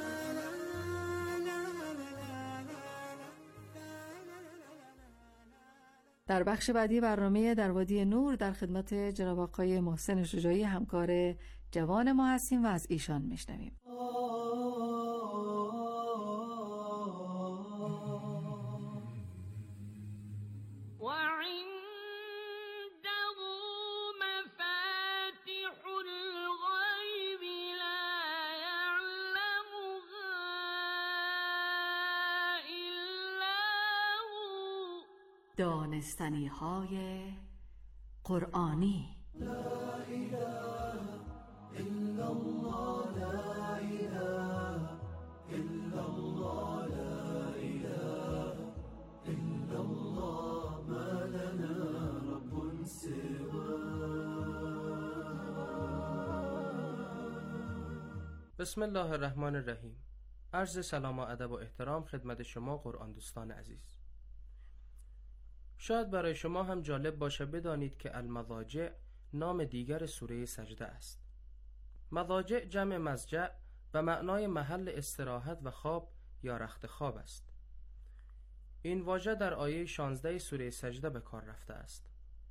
M: در بخش بعدی برنامه در وادی نور در خدمت جناب آقای محسن شجاعی همکار جوان ما هستیم و از ایشان میشنویم. دانستنی های قرآنی
P: لا إله إلا الله لا إله إلا الله لا إله إلا الله ما لنا رب سواه.
R: بسم الله الرحمن الرحیم. عرض سلام و ادب و احترام خدمت شما قرآن دوستان عزیز. شاید برای شما هم جالب باشه بدانید که المضاجع نام دیگر سوره سجده است. مضاجع جمع مضجع به معنای محل استراحت و خواب یا رخت خواب است. این واژه در آیه شانزده سوره سجده به کار رفته است.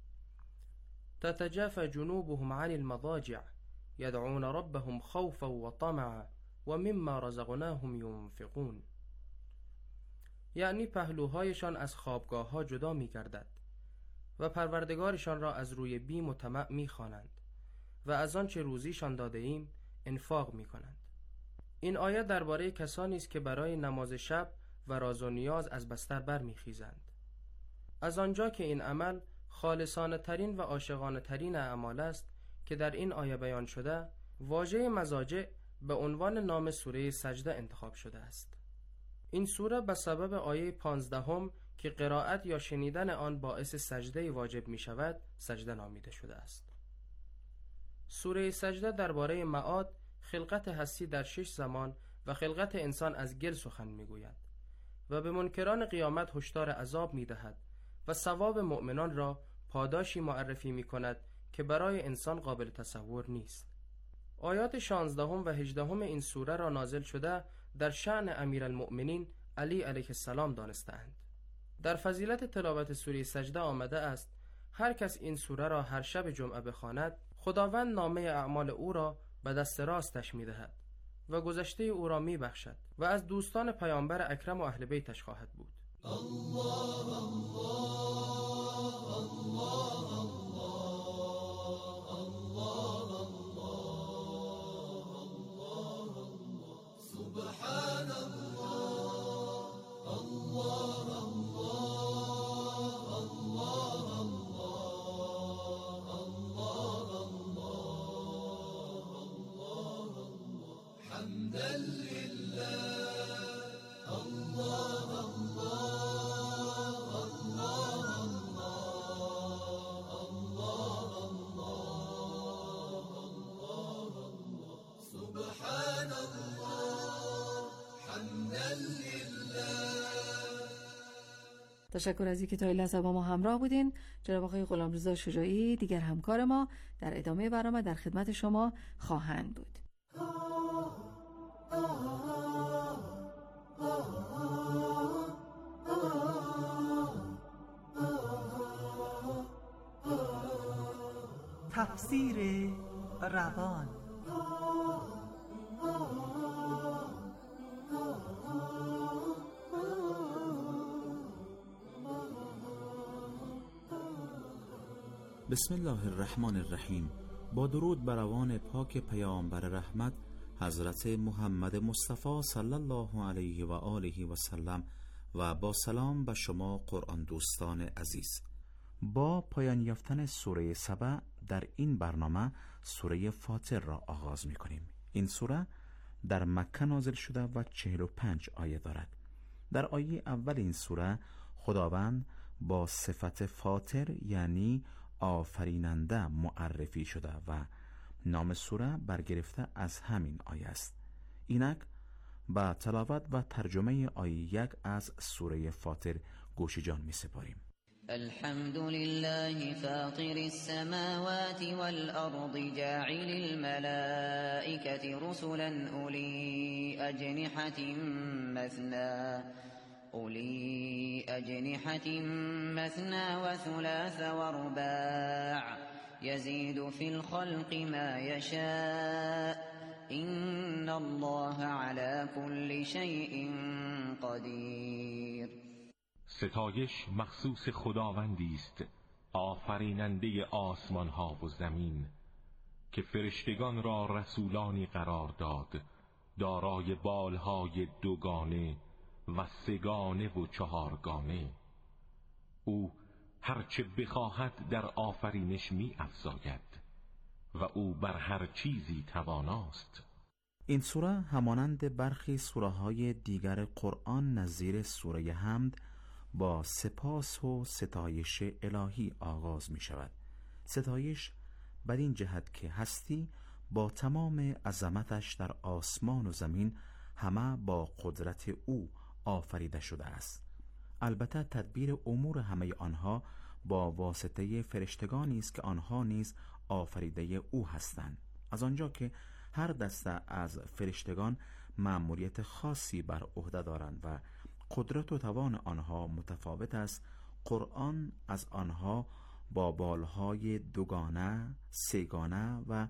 R: تتجافى جنوبهم عن المضاجع يدعون ربهم خوفا وطمعا ومما رزقناهم ينفقون. یعنی پهلوهایشان از خوابگاه ها جدا می گردد و پروردگارشان را از روی بیم و طمع می خوانند و از آنچه روزیشان داده ایم انفاق می کنند. این آیه درباره کسانی است که برای نماز شب و راز و نیاز از بستر بر می خیزند. از آنجا که این عمل خالصانه ترین و عاشقانه ترین اعمال است که در این آیه بیان شده، واژه مضاجع به عنوان نام سوره سجده انتخاب شده است. این سوره به سبب آیه پانزدهم که قرائت یا شنیدن آن باعث سجده واجب می شود سجده نامیده شده است. سوره سجده درباره معاد، خلقت هستی در شش زمان و خلقت انسان از گل سخن می گوید و به منکران قیامت هشدار عذاب می دهد و ثواب مؤمنان را پاداشی معرفی می کند که برای انسان قابل تصور نیست. آیات شانزدهم و هجدهم این سوره را نازل شده در شأن امیرالمؤمنین علی علیه السلام دانستند. در فضیلت تلاوت سوره سجده آمده است هر کس این سوره را هر شب جمعه بخواند خداوند نامه اعمال او را به دست راستش می دهد و گذشته او را می بخشد و از دوستان پیامبر اکرم و اهل بیتش خواهد بود.
P: الله الله الله الله الله سبحان الله الله الله الله الله حمدا لله الله
M: تشکر از اینکه تا این لحظه با ما همراه بودین. جناب آقای غلامرضا شجاعی دیگر همکار ما در ادامه برنامه در خدمت شما خواهند بود.
S: تفسیر روان.
N: بسم الله الرحمن الرحیم. با درود بر روان پاک پیامبر رحمت حضرت محمد مصطفی صلی الله علیه و آله و سلم و با سلام به شما قرآن دوستان عزیز. با پایان یافتن سوره سبع در این برنامه سوره فاطر را آغاز می کنیم. این سوره در مکه نازل شده و چهل و پنج آیه دارد. در آیه اول این سوره خداوند با صفت فاطر یعنی آفریننده معرفی شده و نام سوره برگرفته از همین آیه است. اینک با تلاوت و ترجمه آیه یک از سوره فاطر گوش جان می سپاریم.
T: الحمد لله فاطر السماوات والأرض جاعل الملائكة رسلا أولي أجنحة مثنى أولي أجنحة مثنى وثلاث ورباع يزيد في الخلق ما يشاء إن الله على كل شيء قدير.
U: ستایش مخصوص خداوندی است آفریننده آسمان ها و زمین که فرشتگان را رسولانی قرار داد دارای بالهای دوگانه و سگانه و چهارگانه. او هرچه بخواهد در آفرینش می افزاید و او بر هر چیزی تواناست.
N: این سوره همانند برخی سوره های دیگر قرآن نظیر سوره حمد با سپاس و ستایش الهی آغاز می شود. ستایش بر این جهت که هستی با تمام عظمتش در آسمان و زمین همه با قدرت او آفریده شده است. البته تدبیر امور همه آنها با واسطه فرشتگانی است که آنها نیز آفریده او هستند. از آنجا که هر دسته از فرشتگان مأموریت خاصی بر عهده دارند و قدرت و توان آنها متفاوت است، قرآن از آنها با بالهای دوگانه، سه‌گانه و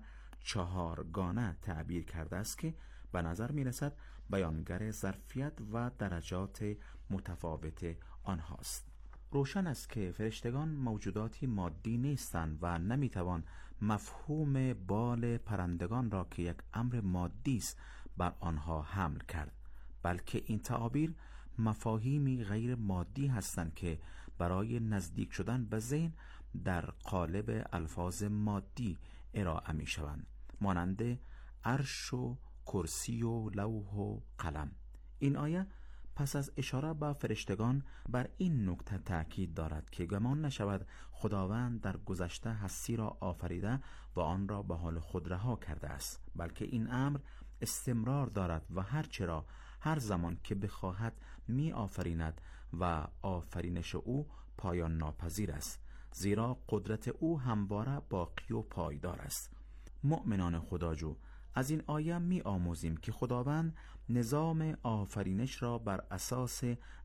N: چهارگانه تعبیر کرده است که به نظر می رسد بیانگر ظرفیت و درجات متفاوت آنهاست. روشن است که فرشتگان موجوداتی مادی نیستند و نمی توان مفهوم بال پرندگان را که یک امر مادی است بر آنها حمل کرد، بلکه این تعابیر مفاهیمی غیر مادی هستند که برای نزدیک شدن به ذهن در قالب الفاظ مادی ارائه می شوند، مانند عرش و کرسی و لوح و قلم. این آیه پس از اشاره به فرشتگان بر این نکته تأکید دارد که گمان نشود خداوند در گذشته هستی را آفریده و آن را به حال خود رها کرده است، بلکه این امر استمرار دارد و هر چرا هر زمان که بخواهد می آفریند و آفرینش او پایان ناپذیر است، زیرا قدرت او همواره باقی و پایدار است. مؤمنان خداجو، از این آیه می آموزیم که خداوند نظام آفرینش را بر اساس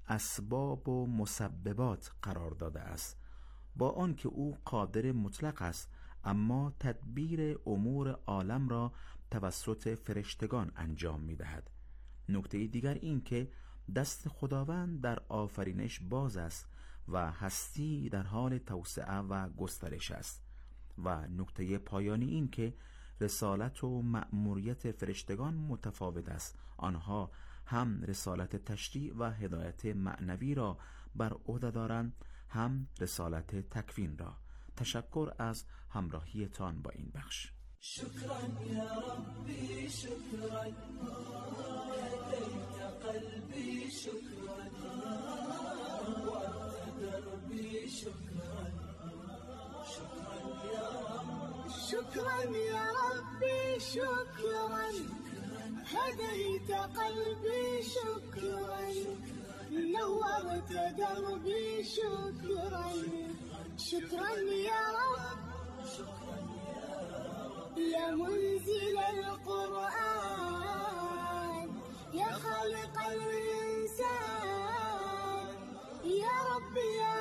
N: اسباب و مسببات قرار داده است. با آنکه او قادر مطلق است، اما تدبیر امور عالم را توسط فرشتگان انجام می دهد. نکته دیگر این که دست خداوند در آفرینش باز است و هستی در حال توسعه و گسترش است. و نکته پایانی این که رسالت و مأموریت فرشتگان متفاوت است. آنها هم رسالت تشریع و هدایت معنوی را بر عهده دارند، هم رسالت تکوین را. تشکر از همراهیتان با این بخش.
P: شكرا يا ربي شكرا هديت قلبي شكرا وأنت دربي شكرا شكرا يا رب
D: شكرا يا ربي شكرا هديت قلبي شكرا نورت دربي شكرا شكرا يا رب يا منزل القرآن يا خالق الإنسان يا رب يا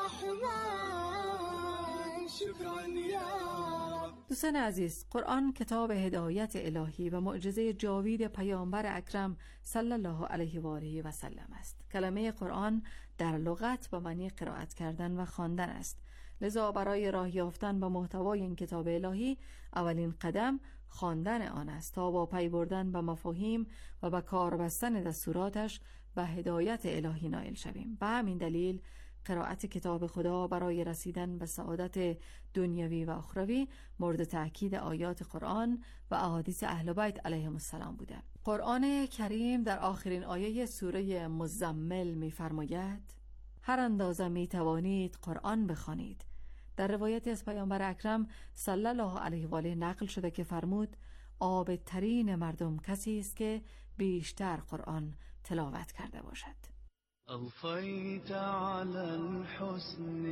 D: رحمن شكرا يا رب.
M: دوستان عزیز، قرآن کتاب هدایت الهی و معجزه جاوید پیامبر اکرم صلی الله علیه و آله و سلم است. کلمه قرآن در لغت به معنی قرائت کردن و خواندن است. لذا برای راه یافتن به محتوای این کتاب الهی اولین قدم خواندن آن است تا با پی بردن به مفاهیم و به کار بستن دستوراتش به هدایت الهی نائل شویم. به همین دلیل قرائت کتاب خدا برای رسیدن به سعادت دنیوی و اخروی مورد تأکید آیات قرآن و احادیث اهل بیت علیهم السلام بوده. قرآن کریم در آخرین آیه سوره مزمل می‌فرماید: هر اندازه می توانید قرآن بخوانید. در روایتی از پیامبر اکرم صلی الله علیه و آله نقل شده که فرمود: عابد ترین مردم کسی است که بیشتر قرآن تلاوت کرده باشد.
H: أضفيت على الحسن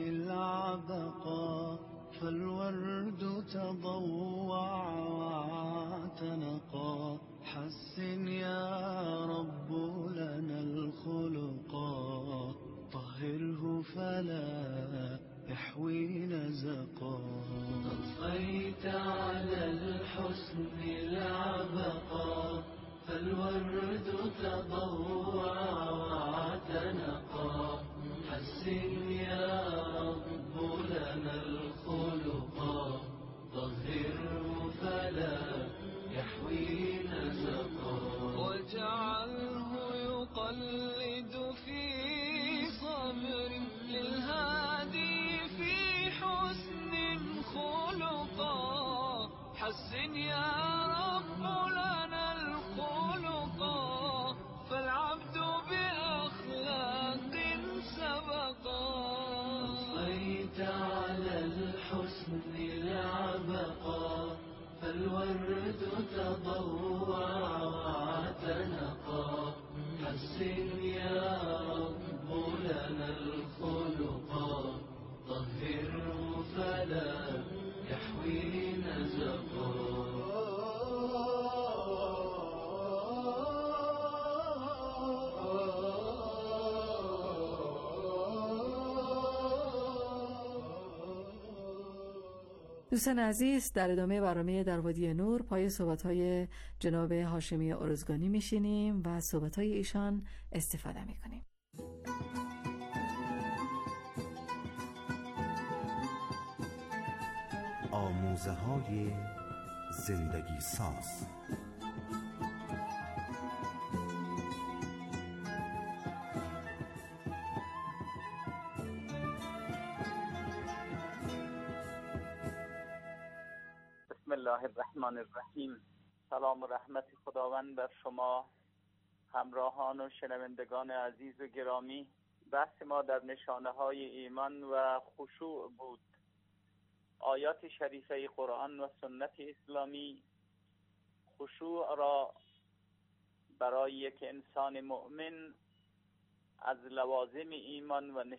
H: العبقى فالورد تضوع واعتنقا حسن يا رب لنا الخلقا طهره فلا يحوي نزقا أضفيت على الحسن العبقى فالورد تضوع واعتنقا حسن يا رب لنا الخلقا طهره فلا يحوي نزقا واجعله يقلد في صبر للهادي في حسن خلقا حسن يا رب لنا الخلقا فالعبد بأخلاق سبقا أضفيت على الحسن العبقا فالورد تضوع واعتنقا حسن يا رب لنا الخلقا طهره فلا يحوي نزقا.
M: دوستان عزیز، در ادامه برنامه در وادی نور پای صحبت‌های جناب هاشمی ارزگانی میشینیم و صحبت‌های ایشان استفاده میکنیم.
N: آموزه های زندگی ساز.
A: بسم الله الرحمن الرحیم. سلام و رحمت خداوند بر شما همراهان و شنوندگان عزیز و گرامی. بحث ما در نشانه های ایمان و خشوع بود. آیات شریفه قرآن و سنت اسلامی خشوع را برای یک انسان مؤمن از لوازم ایمان و